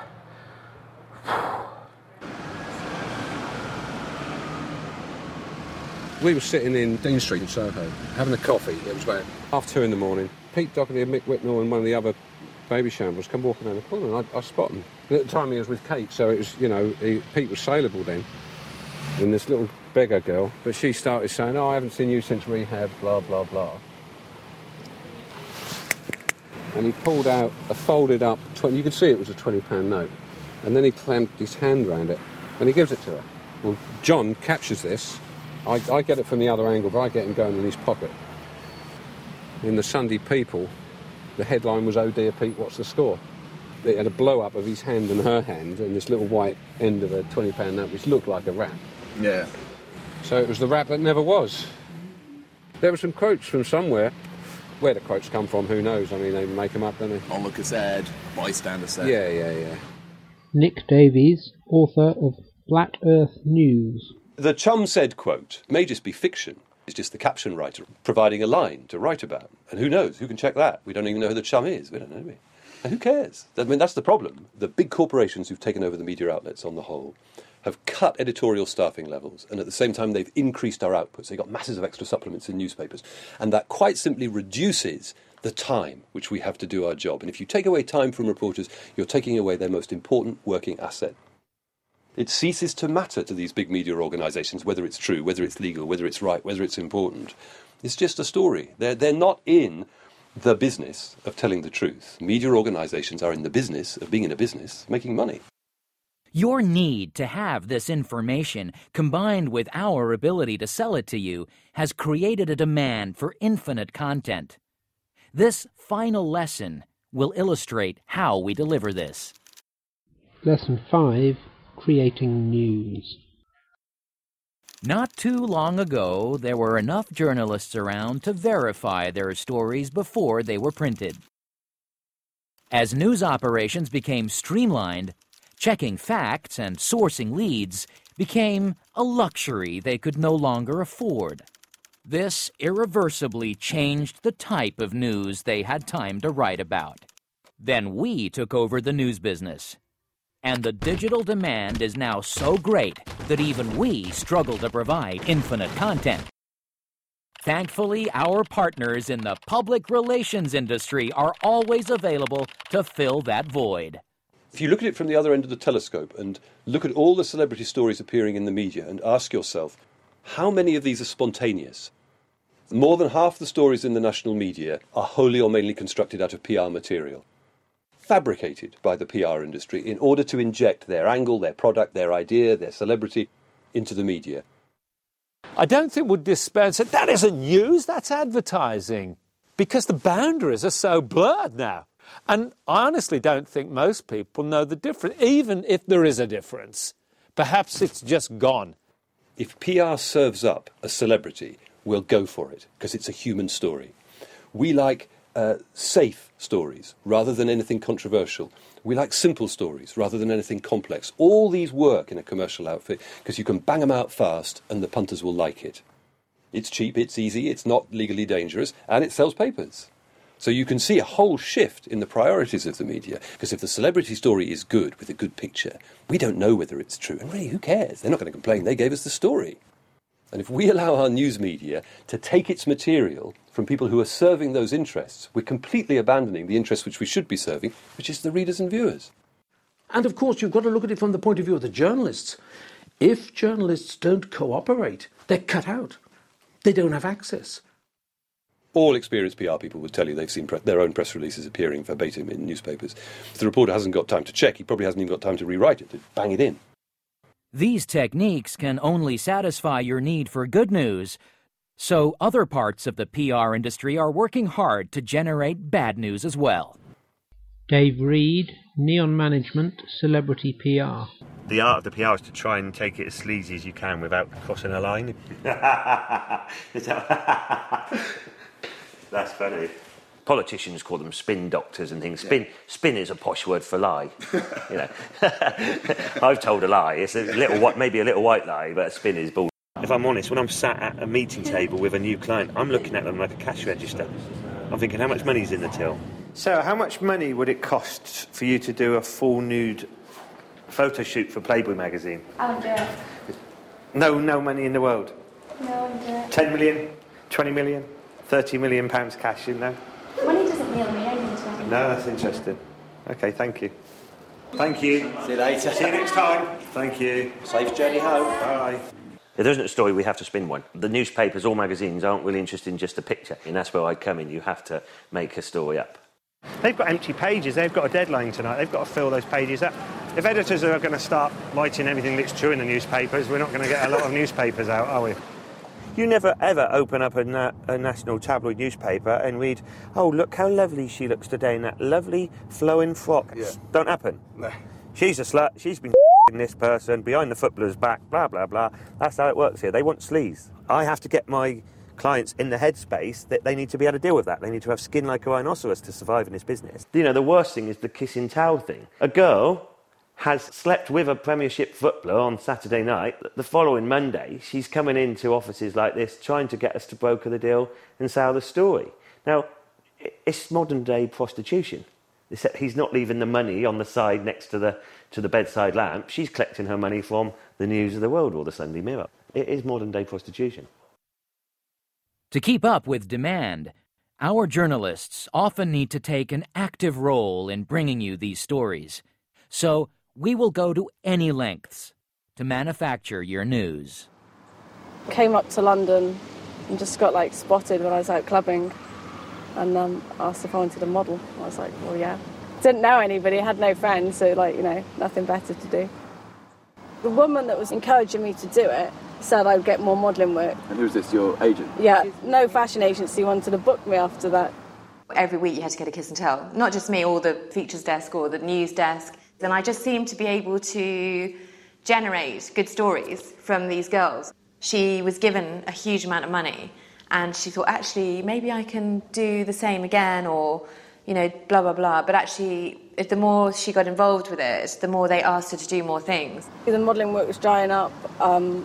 We were sitting in Dean Street in Soho, having a coffee. It was about 2:30 in the morning. Pete Doherty and Mick Whitnell and one of the other baby shambles come walking down the corner, and I spot them. And at the time he was with Kate, so it was, Pete was saleable then. And this little beggar girl, but she started saying, I haven't seen you since rehab, blah, blah, blah. and he pulled out a folded up, you could see it was a £20 note, and then he clamped his hand around it, and he gives it to her. Well, John captures this. I get it from the other angle, but I get him going in his pocket. In the Sunday People, the headline was, "Oh dear Pete, what's the score?" It had a blow-up of his hand and her hand, and this little white end of a £20 note, which looked like a rat. Yeah. So it was the rat that never was. There were some quotes from somewhere. Where the quotes come from, who knows? I mean, they make them up, don't they? Onlooker said, bystander said. Yeah. Nick Davies, author of Flat Earth News. The Chum said quote may just be fiction. It's just the caption writer providing a line to write about. And who knows? Who can check that? We don't even know who the Chum is. We don't know. And who cares? I mean, that's the problem. The big corporations who've taken over the media outlets on the whole have cut editorial staffing levels, and at the same time they've increased our outputs. They've got masses of extra supplements in newspapers. And that quite simply reduces the time which we have to do our job. And if you take away time from reporters, you're taking away their most important working asset. It ceases to matter to these big media organisations whether it's true, whether it's legal, whether it's right, whether it's important. It's just a story. They're not in the business of telling the truth. Media organisations are in the business of being in a business, making money. Your need to have this information, combined with our ability to sell it to you, has created a demand for infinite content. This final lesson will illustrate how we deliver this. Lesson 5, Creating News. Not too long ago, there were enough journalists around to verify their stories before they were printed. As news operations became streamlined, checking facts and sourcing leads became a luxury they could no longer afford. This irreversibly changed the type of news they had time to write about. Then we took over the news business. And the digital demand is now so great that even we struggle to provide infinite content. Thankfully, our partners in the public relations industry are always available to fill that void. If you look at it from the other end of the telescope and look at all the celebrity stories appearing in the media and ask yourself, how many of these are spontaneous? More than half the stories in the national media are wholly or mainly constructed out of PR material, fabricated by the PR industry in order to inject their angle, their product, their idea, their celebrity into the media. I don't think we'll despair and say, that isn't news, that's advertising, because the boundaries are so blurred now. And I honestly don't think most people know the difference, even if there is a difference. Perhaps it's just gone. If PR serves up a celebrity, we'll go for it, because it's a human story. We like safe stories rather than anything controversial. We like simple stories rather than anything complex. All these work in a commercial outfit because you can bang them out fast and the punters will like it. It's cheap, it's easy, it's not legally dangerous, and it sells papers. So you can see a whole shift in the priorities of the media, because if the celebrity story is good, with a good picture, we don't know whether it's true. And really, who cares? They're not going to complain. They gave us the story. And if we allow our news media to take its material from people who are serving those interests, we're completely abandoning the interests which we should be serving, which is the readers and viewers. And of course, you've got to look at it from the point of view of the journalists. If journalists don't cooperate, they're cut out. They don't have access. All experienced PR people would tell you they've seen their own press releases appearing verbatim in newspapers. If the reporter hasn't got time to check, he probably hasn't even got time to rewrite it, to bang it in. These techniques can only satisfy your need for good news, so other parts of the PR industry are working hard to generate bad news as well. Dave Reed, Neon Management, Celebrity PR. The art of the PR is to try and take it as sleazy as you can without crossing a line. That's funny. Politicians call them spin doctors and things. Spin is a posh word for lie. You know, I've told a lie. It's a little, maybe a little white lie, but a spin is bull. If I'm honest, when I'm sat at a meeting table with a new client, I'm looking at them like a cash register. I'm thinking, how much money's in the till? So, how much money would it cost for you to do a full nude photo shoot for Playboy magazine? I would do it. No money in the world. No, I would do it. 10 million, 20 million, 30 million pounds cash in there. Money doesn't heal me, anything's right. No, that's interesting. Okay, thank you. Thank you. See you later. See you next time. Thank you. Safe journey home. Bye. If there isn't a story, we have to spin one. The newspapers or magazines aren't really interested in just a picture, and that's where I come in. You have to make a story up. They've got empty pages. They've got a deadline tonight. They've got to fill those pages up. If editors are going to start writing everything that's true in the newspapers, we're not going to get a lot of newspapers out, are we? You never, ever open up a national tabloid newspaper and read, oh, look how lovely she looks today in that lovely flowing frock. Yeah. Don't happen. No. She's a slut. She's been this person behind the footballer's back, blah, blah, blah. That's how it works here. They want sleaze. I have to get my clients in the headspace that they need to be able to deal with that. They need to have skin like a rhinoceros to survive in this business. You know, the worst thing is the kissing towel thing. A girl has slept with a Premiership footballer on Saturday night. The following Monday, she's coming into offices like this trying to get us to broker the deal and sell the story. Now, it's modern-day prostitution. He's not leaving the money on the side next to the bedside lamp. She's collecting her money from the News of the World or the Sunday Mirror. It is modern-day prostitution. To keep up with demand, our journalists often need to take an active role in bringing you these stories. So we will go to any lengths to manufacture your news. Came up to London and just got spotted when I was out clubbing and asked if I wanted a model. I was like, well, yeah. Didn't know anybody, had no friends, so nothing better to do. The woman that was encouraging me to do it said I'd get more modelling work. And who's this, your agent? Yeah, no fashion agency wanted to book me after that. Every week you had to get a kiss and tell. Not just me, or the features desk or the news desk. And I just seemed to be able to generate good stories from these girls. She was given a huge amount of money and she thought, actually, maybe I can do the same again or, blah, blah, blah. But actually, the more she got involved with it, the more they asked her to do more things. The modelling work was drying up and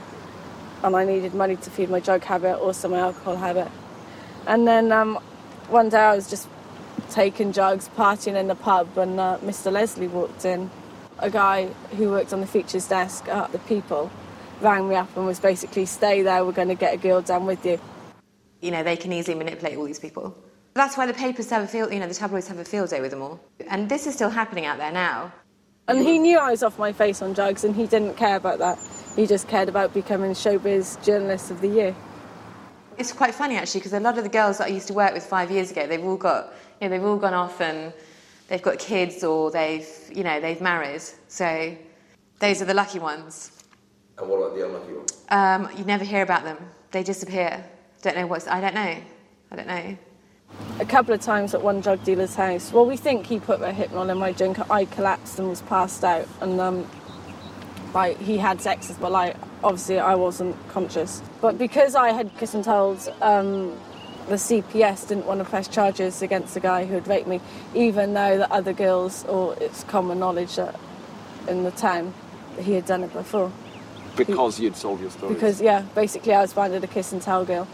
I needed money to feed my drug habit, also my alcohol habit. And then one day I was just taking drugs, partying in the pub, and Mr. Leslie walked in. A guy who worked on the features desk at The People rang me up and was basically, stay there, we're going to get a girl down with you. They can easily manipulate all these people. That's why the papers have the tabloids have a field day with them all. And this is still happening out there now. And he knew I was off my face on drugs and he didn't care about that. He just cared about becoming Showbiz Journalist of the Year. It's quite funny, actually, because a lot of the girls that I used to work with 5 years ago, they've all gone off and they've got kids or they've married. So those are the lucky ones. And what about the unlucky ones? You never hear about them. They disappear. I don't know. A couple of times at one drug dealer's house, well, we think he put a Hypnol in my drink. I collapsed and was passed out, and he had sex, but obviously I wasn't conscious. But because I had kissed and told, the CPS didn't want to press charges against the guy who had raped me, even though the other girls, or it's common knowledge that in the town that he had done it before. Because you'd sold your stories? Because, basically I was branded a kiss and tell girl.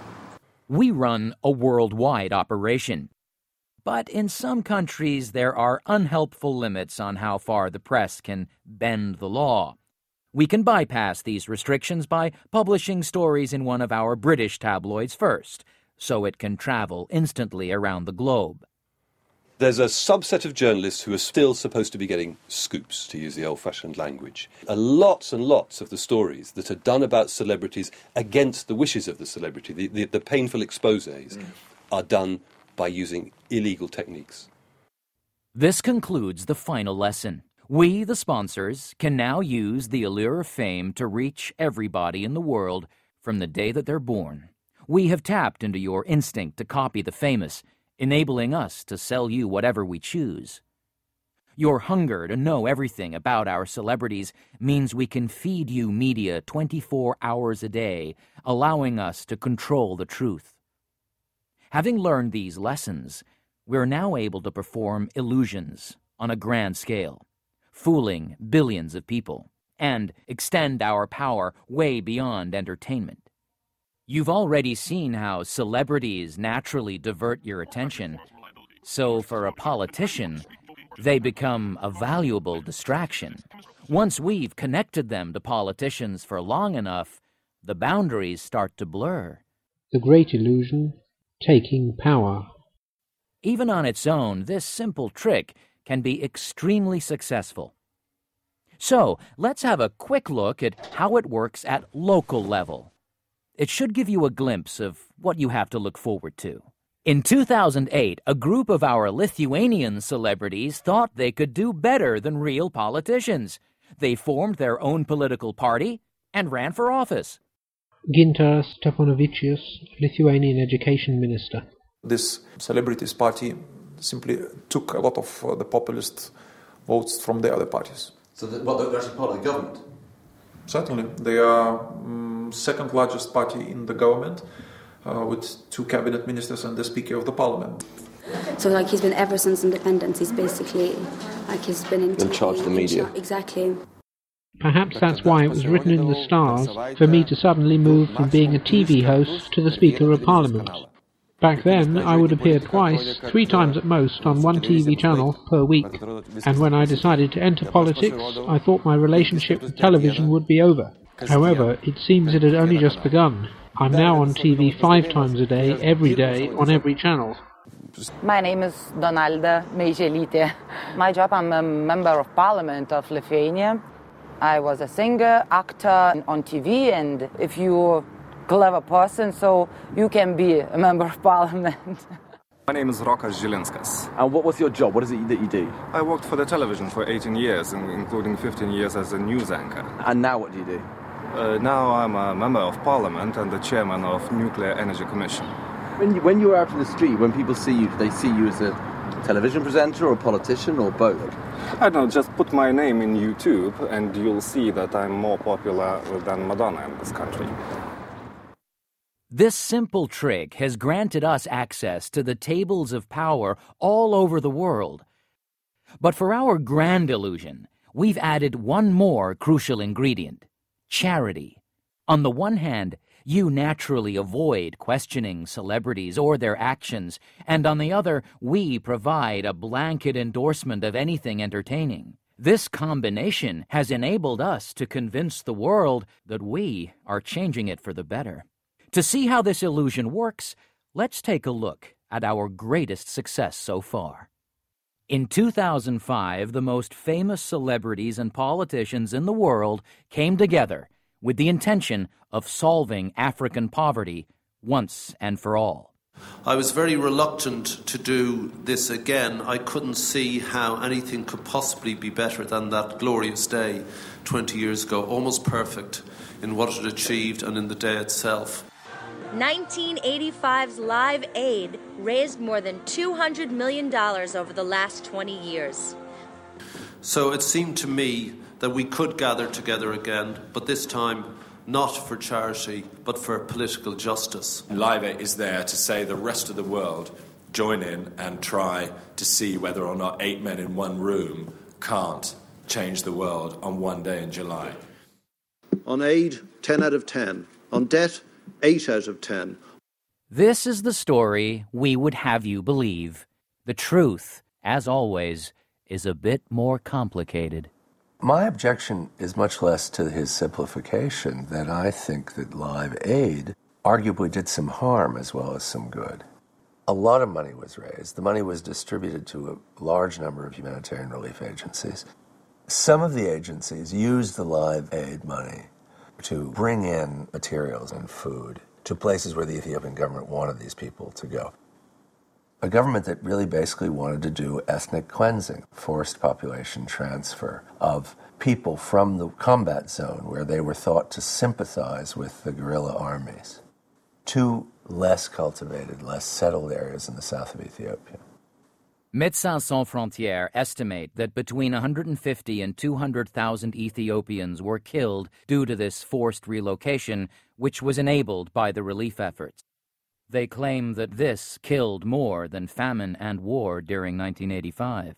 We run a worldwide operation. But in some countries, there are unhelpful limits on how far the press can bend the law. We can bypass these restrictions by publishing stories in one of our British tabloids first, so it can travel instantly around the globe. There's a subset of journalists who are still supposed to be getting scoops, to use the old-fashioned language. Lots and lots of the stories that are done about celebrities against the wishes of the celebrity, the painful exposés, are done by using illegal techniques. This concludes the final lesson. We, the sponsors, can now use the allure of fame to reach everybody in the world from the day that they're born. We have tapped into your instinct to copy the famous, enabling us to sell you whatever we choose. Your hunger to know everything about our celebrities means we can feed you media 24 hours a day, allowing us to control the truth. Having learned these lessons, we're now able to perform illusions on a grand scale, fooling billions of people, and extend our power way beyond entertainment. You've already seen how celebrities naturally divert your attention, so for a politician, they become a valuable distraction. Once we've connected them to politicians for long enough, the boundaries start to blur. The great illusion, taking power. Even on its own, this simple trick can be extremely successful. So, let's have a quick look at how it works at local level. It should give you a glimpse of what you have to look forward to. In 2008, a group of our Lithuanian celebrities thought they could do better than real politicians. They formed their own political party and ran for office. Gintaras Steponavičius, Lithuanian Education Minister. This celebrities party simply took a lot of the populist votes from the other parties. So they're actually part of the government? Certainly. They are second largest party in the government, with 2 cabinet ministers and the Speaker of the Parliament. So he's been ever since independence, he's basically, he's been in charge of the media. Exactly. Perhaps that's why it was written in the stars for me to suddenly move from being a TV host to the Speaker of Parliament. Back then, I would appear twice, 3 times at most, on one TV channel per week. And when I decided to enter politics, I thought my relationship with television would be over. However, it seems it had only just begun. I'm now on TV 5 times a day, every day, on every channel. My name is Donalda Meiželytė. My job, I'm a member of Parliament of Lithuania. I was a singer, actor on TV, and if you're a clever person, so you can be a member of Parliament. My name is Rokas Žilinskas. And what was your job? What is it that you do? I worked for the television for 18 years, including 15 years as a news anchor. And now what do you do? Now I'm a member of Parliament and the chairman of Nuclear Energy Commission. When you're out in the street, when people see you, they see you as a television presenter or a politician or both? I don't know, just put my name in YouTube and you'll see that I'm more popular than Madonna in this country. This simple trick has granted us access to the tables of power all over the world. But for our grand illusion, we've added one more crucial ingredient: charity. On the one hand, you naturally avoid questioning celebrities or their actions, and on the other, we provide a blanket endorsement of anything entertaining. This combination has enabled us to convince the world that we are changing it for the better. To see how this illusion works, let's take a look at our greatest success so far. In 2005, the most famous celebrities and politicians in the world came together with the intention of solving African poverty once and for all. I was very reluctant to do this again. I couldn't see how anything could possibly be better than that glorious day 20 years ago, almost perfect in what it achieved and in the day itself. 1985's Live Aid raised more than $200 million over the last 20 years. So it seemed to me that we could gather together again, but this time not for charity, but for political justice. Live Aid is there to say the rest of the world join in and try to see whether or not 8 men in one room can't change the world on one day in July. On aid, 10 out of 10. On debt, 8 out of 10. This is the story we would have you believe. The truth, as always, is a bit more complicated. My objection is much less to his simplification than I think that Live Aid arguably did some harm as well as some good. A lot of money was raised. The money was distributed to a large number of humanitarian relief agencies. Some of the agencies used the Live Aid money to bring in materials and food to places where the Ethiopian government wanted these people to go. A government that really basically wanted to do ethnic cleansing, forced population transfer of people from the combat zone where they were thought to sympathize with the guerrilla armies to less cultivated, less settled areas in the south of Ethiopia. Médecins Sans Frontières estimate that between 150 and 200,000 Ethiopians were killed due to this forced relocation, which was enabled by the relief efforts. They claim that this killed more than famine and war during 1985.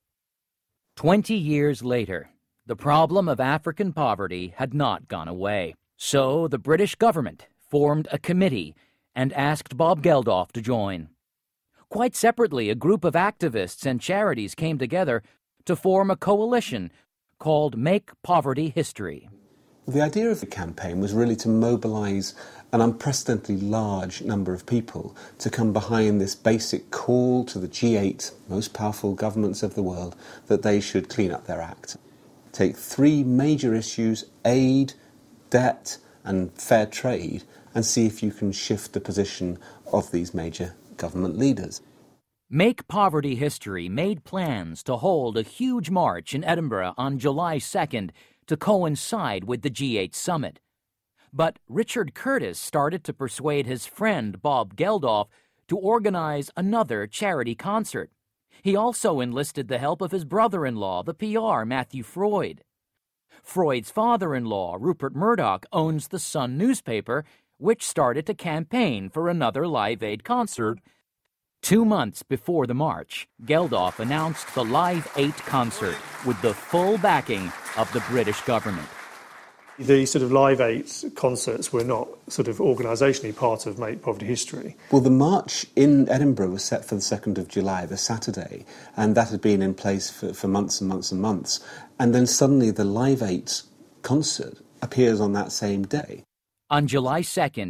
20 years later, the problem of African poverty had not gone away. So the British government formed a committee and asked Bob Geldof to join. Quite separately, a group of activists and charities came together to form a coalition called Make Poverty History. The idea of the campaign was really to mobilise an unprecedentedly large number of people to come behind this basic call to the G8 most powerful governments of the world that they should clean up their act. Take 3 major issues, aid, debt and fair trade, and see if you can shift the position of these major government leaders. Make Poverty History made plans to hold a huge march in Edinburgh on July 2nd to coincide with the G8 summit. But Richard Curtis started to persuade his friend Bob Geldof to organize another charity concert. He also enlisted the help of his brother-in-law, the PR, Matthew Freud. Freud's father-in-law, Rupert Murdoch, owns the Sun newspaper, which started to campaign for another Live Aid concert. 2 months before the march, Geldof announced the Live Aid concert with the full backing of the British government. The sort of Live Aid concerts were not sort of organisationally part of Make Poverty History. Well, the march in Edinburgh was set for the 2nd of July, the Saturday, and that had been in place for months and months and months. And then suddenly the Live Aid concert appears on that same day. On July 2nd,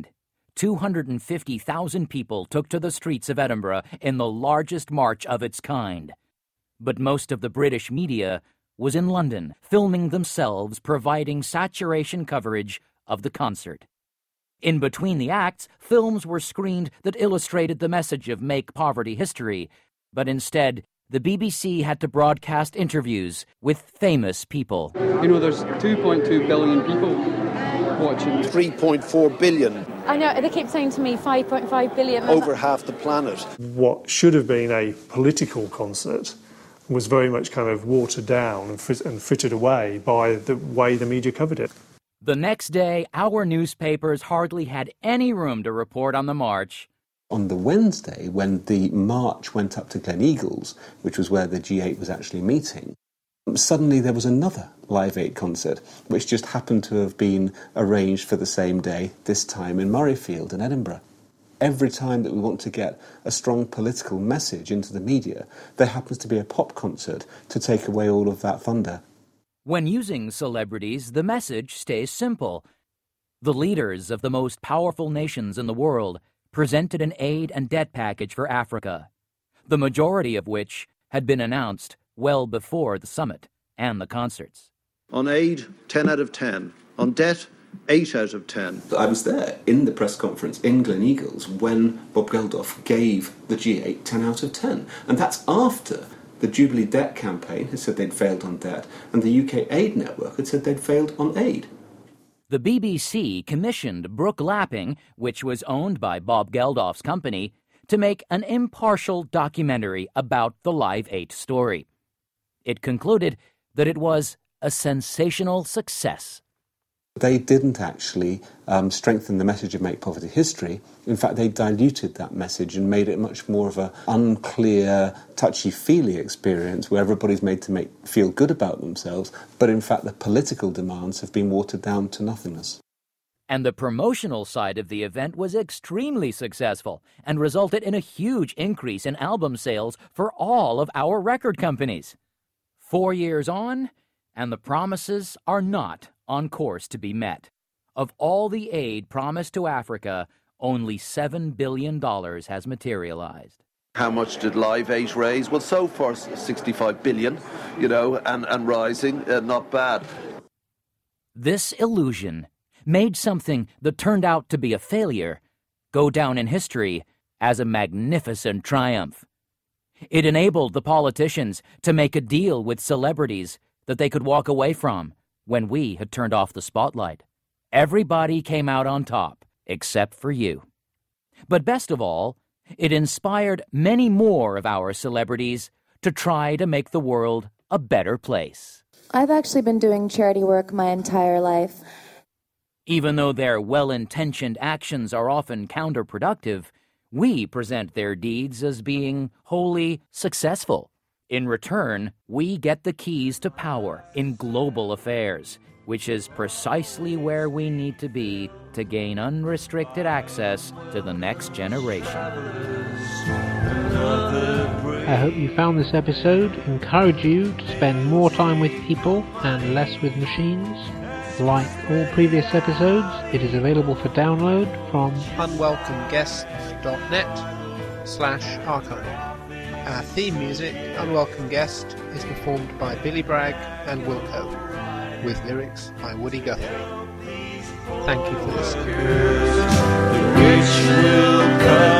250,000 people took to the streets of Edinburgh in the largest march of its kind. But most of the British media was in London, filming themselves, providing saturation coverage of the concert. In between the acts, films were screened that illustrated the message of Make Poverty History, but instead, the BBC had to broadcast interviews with famous people. You know, there's 2.2 billion people watching. 3.4 billion. I know, they keep saying to me 5.5 billion. Over half the planet. What should have been a political concert was very much kind of watered down and frittered away by the way the media covered it. The next day, our newspapers hardly had any room to report on the march. On the Wednesday, when the march went up to Gleneagles, which was where the G8 was actually meeting, suddenly there was another Live Aid concert, which just happened to have been arranged for the same day, this time in Murrayfield in Edinburgh. Every time that we want to get a strong political message into the media, there happens to be a pop concert to take away all of that thunder. When using celebrities, the message stays simple. The leaders of the most powerful nations in the world presented an aid and debt package for Africa, the majority of which had been announced well before the summit and the concerts. On aid, 10 out of 10. On debt, 8 out of 10. I was there in the press conference in Gleneagles when Bob Geldof gave the G8 10 out of 10. And that's after the Jubilee Debt Campaign had said they'd failed on debt and the UK Aid Network had said they'd failed on aid. The BBC commissioned Brooke Lapping, which was owned by Bob Geldof's company, to make an impartial documentary about the Live Aid story. It concluded that it was a sensational success. They didn't actually strengthen the message of Make Poverty History. In fact, they diluted that message and made it much more of an unclear, touchy-feely experience where everybody's made to feel good about themselves, but in fact the political demands have been watered down to nothingness. And the promotional side of the event was extremely successful and resulted in a huge increase in album sales for all of our record companies. 4 years on, and the promises are not on course to be met. Of all the aid promised to Africa, only $7 billion has materialized. How much did Live Aid raise? Well, so far, 65 billion, and rising, not bad. This illusion made something that turned out to be a failure go down in history as a magnificent triumph. It enabled the politicians to make a deal with celebrities that they could walk away from when we had turned off the spotlight. Everybody came out on top, except for you. But best of all, it inspired many more of our celebrities to try to make the world a better place. I've actually been doing charity work my entire life. Even though their well-intentioned actions are often counterproductive, we present their deeds as being wholly successful. In return, we get the keys to power in global affairs, which is precisely where we need to be to gain unrestricted access to the next generation. I hope you found this episode encourage you to spend more time with people and less with machines. Like all previous episodes, it is available for download from unwelcomeguest.net/archive. Our theme music, Unwelcome Guest, is performed by Billy Bragg and Wilco, with lyrics by Woody Guthrie. Thank you for listening.